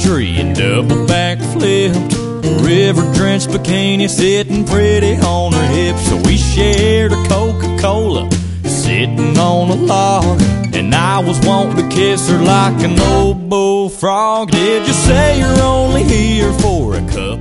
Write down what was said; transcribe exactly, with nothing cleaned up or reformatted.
tree and double backflipped. River-drenched bikini sitting pretty on her hips. So we shared a Coca-Cola sitting on a log, and I was wanting to kiss her like an old bullfrog. Did you say you're only here for a cup